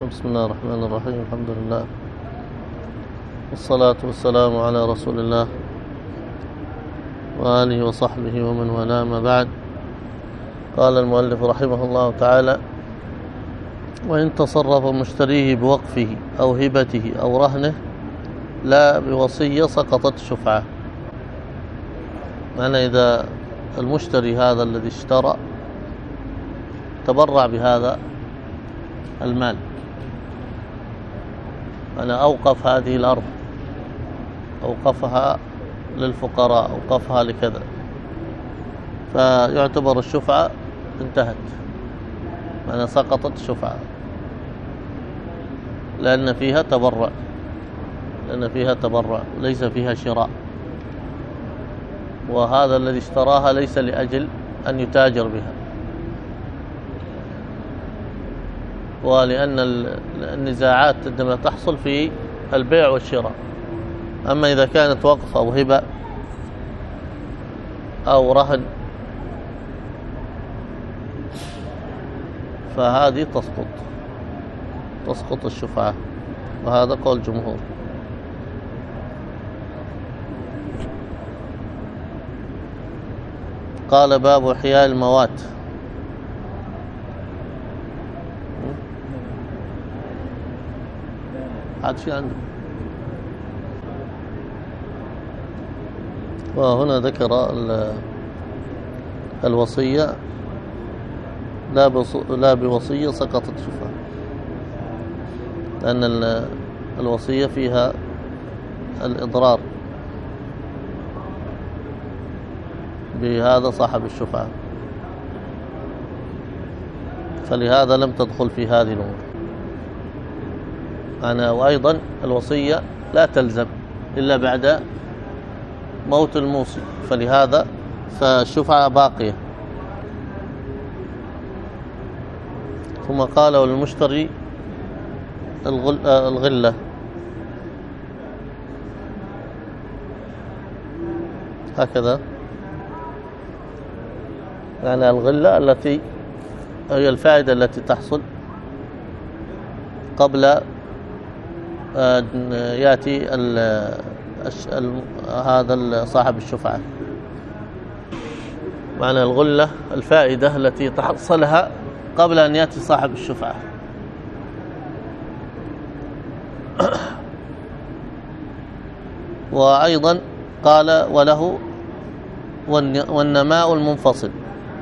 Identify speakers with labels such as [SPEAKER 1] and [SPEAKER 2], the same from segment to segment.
[SPEAKER 1] بسم الله الرحمن الرحيم. الحمد لله والصلاة والسلام على رسول الله وآله وصحبه ومن والاه، ما بعد. قال المؤلف رحمه الله تعالى: وإن تصرف مشتريه بوقفه أو هبته أو رهنه لا بوصية سقطت الشفعة. معنى إذا المشتري هذا الذي اشترى تبرع بهذا المال، أنا أوقف هذه الأرض، أوقفها للفقراء، أوقفها لكذا، فيعتبر الشفعة انتهت، أنا سقطت الشفعة لأن فيها تبرع ليس فيها شراء، وهذا الذي اشتراها ليس لأجل أن يتاجر بها، ولأن النزاعات عندما تحصل في البيع والشراء. أما إذا كانت وقف أو هبة أو رهن فهذه تسقط الشفعة، وهذا قول الجمهور. قال: باب إحياء الموات. عاد في عنده، وهنا ذكر الوصية لا بوصية سقطت الشفعة، لأن الوصية فيها الإضرار بهذا صاحب الشفعة، فلهذا لم تدخل في هذه الأمور. وأيضا الوصية لا تلزم إلا بعد موت الموصي، فلهذا فالشفعة باقية. ثم قال: وللمشتري الغلة. هكذا، الغلة التي هي الفائدة التي تحصل قبل أن يأتي هذا صاحب الشفعة. معنى الغلة الفائدة التي تحصلها قبل أن يأتي صاحب الشفعة. وأيضا قال: وله والنماء المنفصل.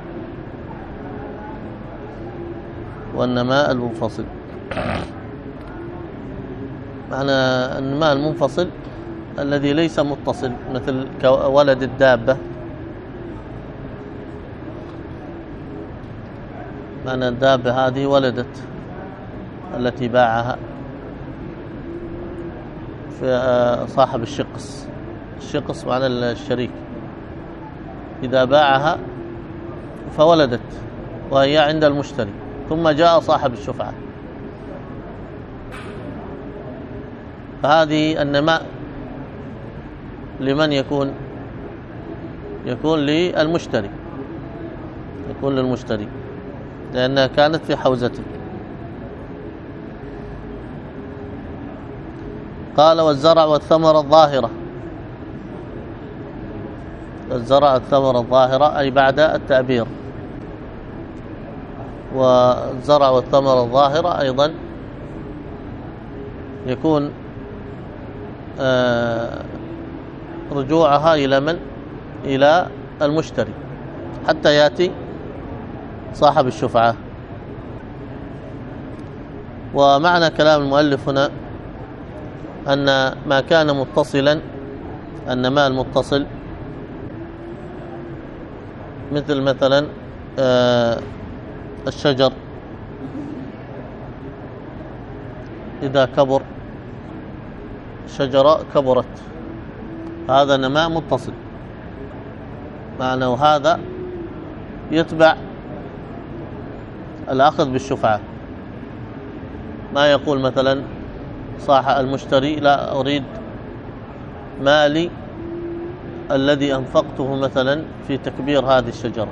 [SPEAKER 1] معنى النماء المنفصل الذي ليس متصل، مثل ولد الدابة. معنى الدابة هذه ولدت التي باعها في صاحب الشقص معنى الشريك، إذا باعها فولدت وهي عند المشتري، ثم جاء صاحب الشفعة، فهذه النماء لمن يكون للمشتري، لأنها كانت في حوزته. قال: والزرع والثمرة الظاهرة. الثمرة الظاهرة أي بعد التأبير. والزرع والثمرة الظاهرة أيضا يكون رجوعها إلى من؟ إلى المشتري حتى يأتي صاحب الشفعة. ومعنى كلام المؤلف هنا أن ما كان متصلا، النماء المتصل، مثلا الشجر إذا كبر، شجرة كبرت، هذا نماء متصل، معناه هذا يتبع الأخذ بالشفعة. ما يقول مثلا صاحب المشتري: لا أريد مالي الذي أنفقته مثلا في تكبير هذه الشجرة،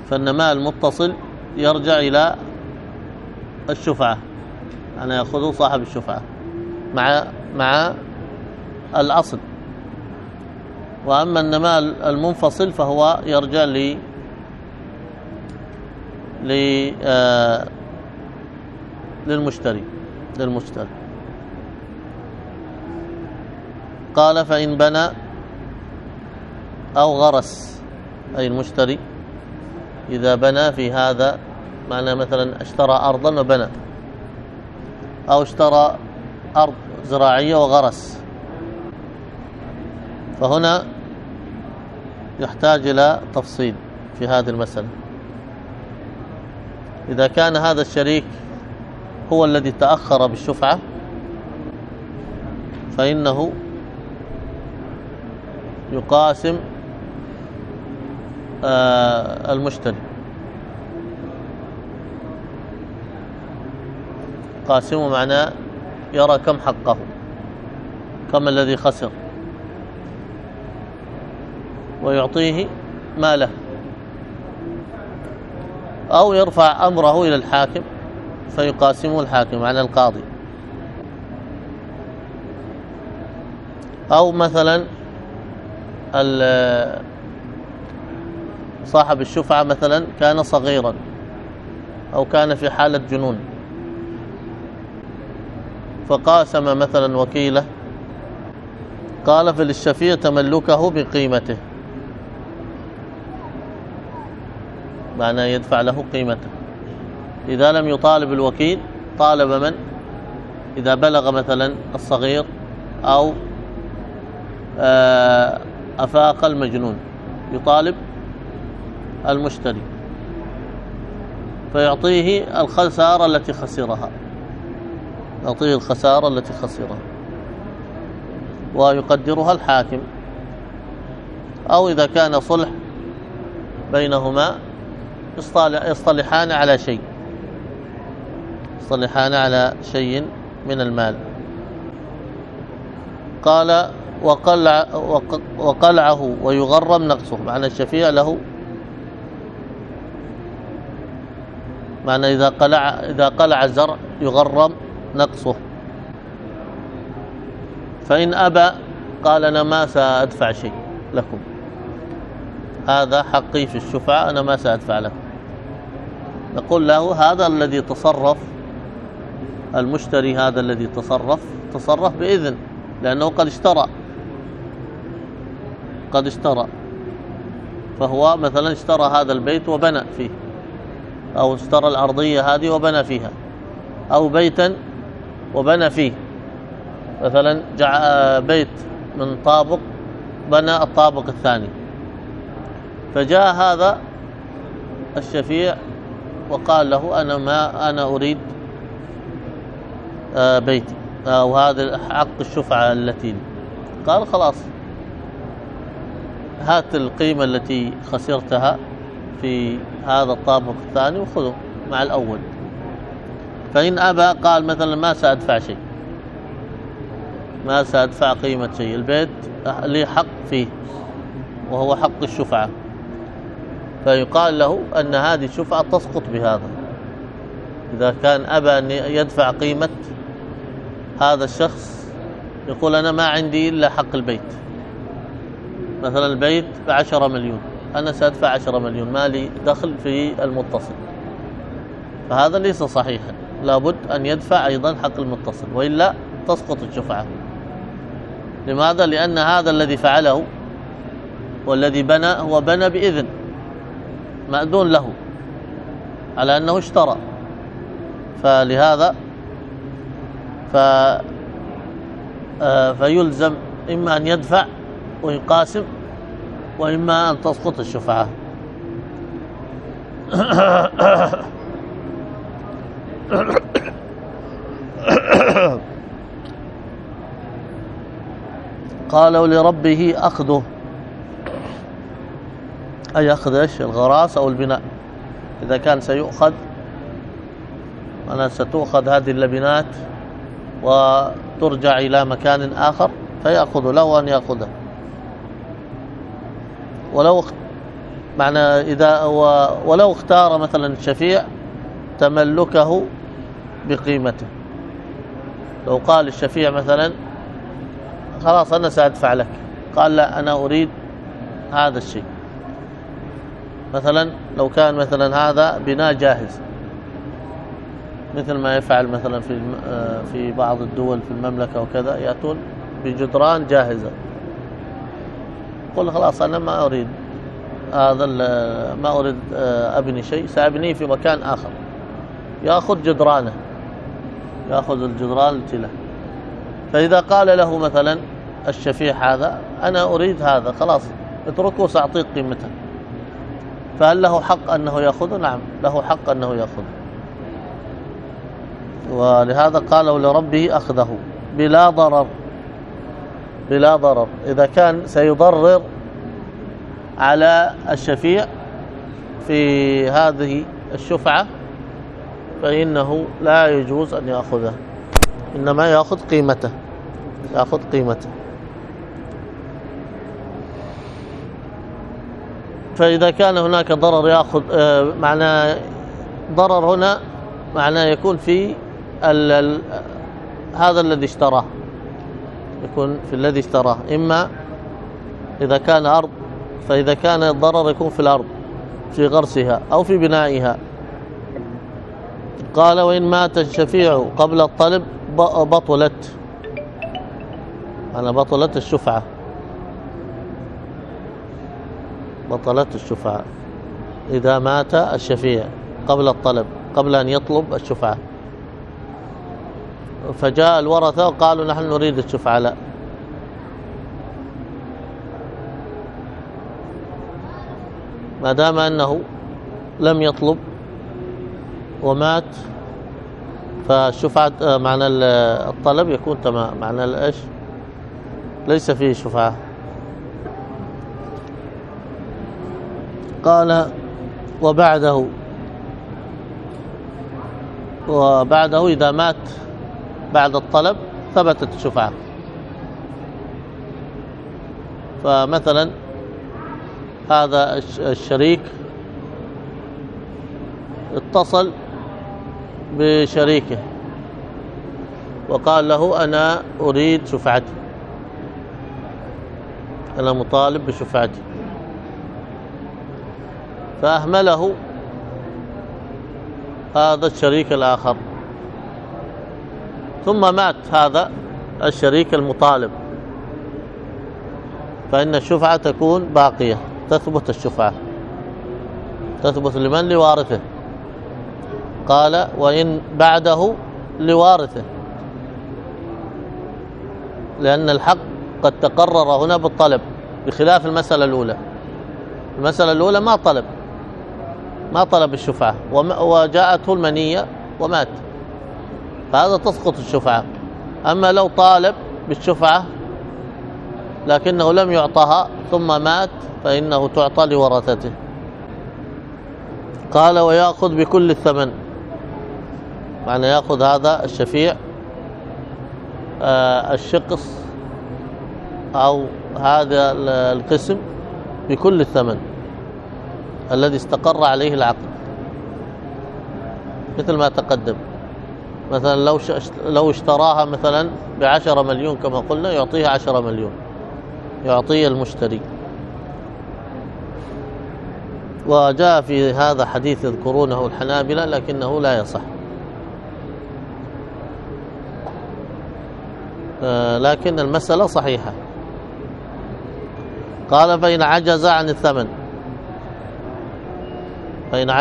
[SPEAKER 1] فالنماء المتصل يرجع إلى الشفعة، يعني يأخذه صاحب الشفعة مع الأصل. وأما النماء المنفصل فهو يرجع للمشتري. قال فإن بنى أو غرس، أي المشتري إذا بنى في هذا، معنى مثلا اشترى أرضا وبنى، أو اشترى أرض زراعية وغرس، فهنا يحتاج إلى تفصيل في هذه المسألة. إذا كان هذا الشريك هو الذي تأخر بالشفعة فإنه يقاسم المشتري، قاسمه معناه يرى كم حقه، كم الذي خسر، ويعطيه ماله، أو يرفع أمره إلى الحاكم فيقاسمه الحاكم عن القاضي. أو مثلا صاحب الشفعة مثلا كان صغيرا أو كان في حالة جنون، فقاسم مثلا وكيله، قال فللشفيع تملكه بقيمته، معناه يدفع له قيمته. إذا لم يطالب الوكيل طالب من؟ إذا بلغ مثلا الصغير أو أفاق المجنون يطالب المشتري فيعطيه الخسارة التي خسرها، يعطيه الخسارة التي خسرها ويقدرها الحاكم. أو إذا كان صلح بينهما يصطلحان على شيء، يصطلحان على شيء من المال. قال وقلعه ويغرم نقصه، معنى الشفيع له، معنى إذا قلع الزرع يغرم نقصه. فإن أبى قال أنا ما سأدفع شيء لكم، هذا حقي في الشفعة، أنا ما سأدفع لكم. نقول له هذا الذي تصرف، المشتري هذا الذي تصرف بإذن، لأنه قد اشترى، فهو مثلا اشترى هذا البيت وبنى فيه، أو اشترى الأرضية هذه وبنى فيها، أو بيتا وبنى فيه، مثلا بيت من طابق بنى الطابق الثاني، فجاء هذا الشفيع وقال له أنا أريد بيتي، أو هذا حق الشفعة التي، قال خلاص هات القيمة التي خسرتها في هذا الطابق الثاني وخذه مع الأول. فإن أبى قال مثلا ما سأدفع شيء، ما سأدفع قيمة شيء، البيت لي حق فيه وهو حق الشفعة، فيقال له أن هذه الشفعة تسقط بهذا. إذا كان أبى أن يدفع قيمة هذا الشخص، يقول أنا ما عندي إلا حق البيت، مثلا البيت ب10 مليون، أنا سأدفع 10 مليون، ما لي دخل في المتصل، فهذا ليس صحيحا، لابد أن يدفع أيضا حق المتصل، وإلا تسقط الشفعة. لماذا؟ لأن هذا الذي فعله والذي بنى هو بنى بإذن، مأذون له على أنه اشترى، فلهذا فيلزم إما أن يدفع ويقاسم، وإما أن تسقط الشفعة. قالوا لربه أخذه، أي أخذ إيش؟ الغراس أو البناء. إذا كان سيؤخذ، أنا ستؤخذ هذه اللبنات وترجع إلى مكان آخر فيأخذ له أن يأخذها. ولو معنى إذا ولو اختار مثلا الشفيع تملكه بقيمته، لو قال الشفيع مثلا خلاص أنا سأدفع لك، قال لا أنا أريد هذا الشيء، مثلا لو كان مثلا هذا بناء جاهز مثل ما يفعل مثلا في بعض الدول في المملكة وكذا، يأتون بجدران جاهزة، قل خلاص أنا ما أريد هذا، ما أريد أبني شيء، سأبنيه في مكان آخر، يأخذ جدرانه، يأخذ الجدران التي له. فإذا قال له مثلا الشفيع هذا أنا أريد هذا، خلاص اتركه سأعطيك قيمته، فهل له حق أنه يأخذه؟ نعم له حق أنه يأخذه، ولهذا قالوا لربه أخذه بلا ضرر، بلا ضرر. إذا كان سيضرر على الشفيع في هذه الشفعة فإنه لا يجوز أن يأخذه، إنما يأخذ قيمته، يأخذ قيمته. فإذا كان هناك ضرر يأخذ، معنى ضرر هنا معناه يكون في هذا الذي اشتراه، يكون في الذي اشتراه، إما إذا كان أرض، فإذا كان الضرر يكون في الأرض في غرسها أو في بنائها. قال وإن مات الشفيع قبل الطلب بطلت، أنا بطلت الشفعة، بطلت الشفعة إذا مات الشفيع قبل الطلب، قبل أن يطلب الشفعة، فجاء الورثة وقالوا نحن نريد الشفعة، لا، ما دام أنه لم يطلب ومات فالشفعة معنى الطلب يكون تمام، معنى ايش؟ ليس فيه شفعة. قال وبعده إذا مات بعد الطلب ثبتت الشفعة. فمثلا هذا الشريك اتصل بشريكه وقال له أنا أريد شفعتي، أنا مطالب بشفعتي، فأهمله هذا الشريك الآخر، ثم مات هذا الشريك المطالب، فإن الشفعة تكون باقية، تثبت الشفعة، تثبت لمن؟ لوارثه. قال وإن بعده لوارثه، لأن الحق قد تقرر هنا بالطلب بخلاف المسألة الأولى. المسألة الأولى ما طلب الشفعة وجاءته المنية ومات، فهذا تسقط الشفعة. أما لو طالب بالشفعة لكنه لم يعطها ثم مات فإنه تعطى لورثته. قال ويأخذ بكل الثمن، معنى يأخذ هذا الشفيع الشقص أو هذا القسم بكل الثمن الذي استقر عليه العقد، مثل ما تقدم. مثلا لو اشتراها مثلا ب10 مليون كما قلنا، يعطيها 10 مليون، يعطيه المشتري. وجاء في هذا حديث يذكرونه الحنابلة لكنه لا يصح، لكن المسألة صحيحة. قال فإن عجز عن الثمن، فإن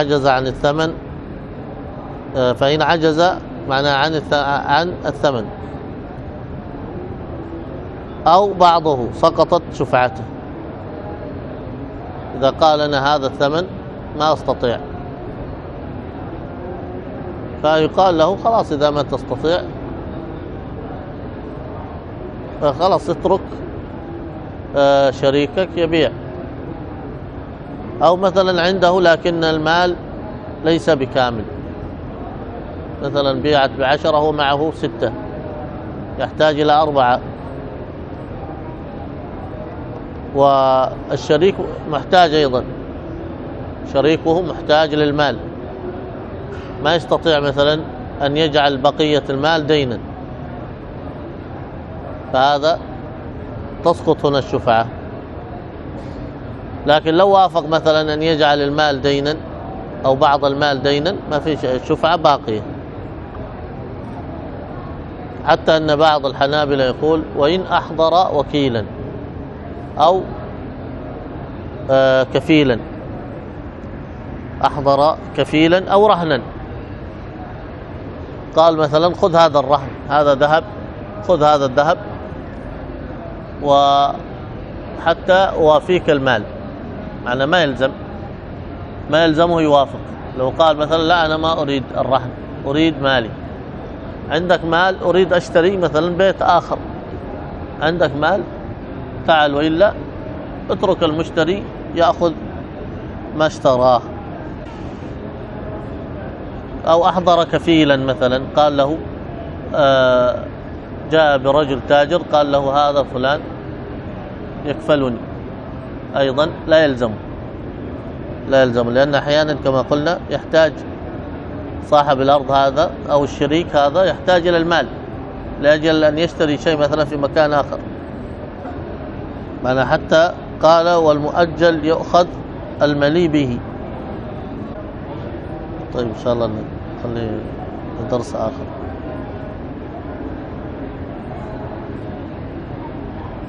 [SPEAKER 1] عجز معناه عن الثمن أو بعضه سقطت شفعته. إذا قال أنا هذا الثمن ما أستطيع، فيقال له خلاص إذا ما تستطيع خلاص اترك شريكك يبيع. أو مثلا عنده لكن المال ليس بكامل، مثلا بيعت ب10 هو معه 6 يحتاج إلى 4، والشريك محتاج أيضا، شريكه محتاج للمال، ما يستطيع مثلا أن يجعل بقية المال دينا، فهذا تسقط هنا الشفعة. لكن لو وافق مثلا أن يجعل المال دينا أو بعض المال دينا ما في شيء، الشفعة باقية. حتى أن بعض الحنابلة يقول وإن أحضر وكيلا أو كفيلا، أحضر كفيلا أو رهنا، قال مثلا خذ هذا الرهن، هذا ذهب، خذ هذا الذهب وحتى أوافيك المال، معنى ما يلزمه يوافق. لو قال مثلا لا أنا ما أريد الرهن، أريد مالي، عندك مال أريد أشتري مثلا بيت آخر، عندك مال تعال، وإلا اترك المشتري يأخذ ما اشتراه. أو أحضر كفيلا مثلا، قال له جاء برجل تاجر قال له هذا فلان يكفلني، أيضا لا يلزم، لأن أحيانا كما قلنا يحتاج صاحب الأرض هذا أو الشريك هذا يحتاج إلى المال لأجل أن يشتري شيء مثلا في مكان آخر. معنى حتى قال والمؤجل يؤخذ الملي به. طيب إن شاء الله نخلي درس آخر.